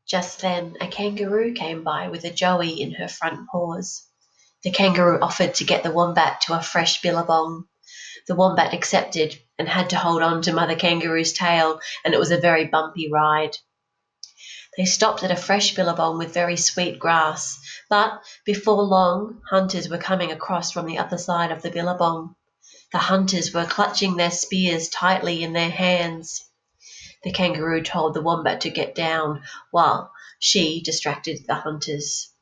Just then a kangaroo came by with a joey in her front paws. The kangaroo offered to get the wombat to a fresh billabong. The wombat accepted and had to hold on to Mother Kangaroo's tail, and it was a very bumpy ride. They stopped at a fresh billabong with very sweet grass, but before long hunters were coming across from the other side of the billabong. The hunters were clutching their spears tightly in their hands. The kangaroo told the wombat to get down, while she distracted the hunters.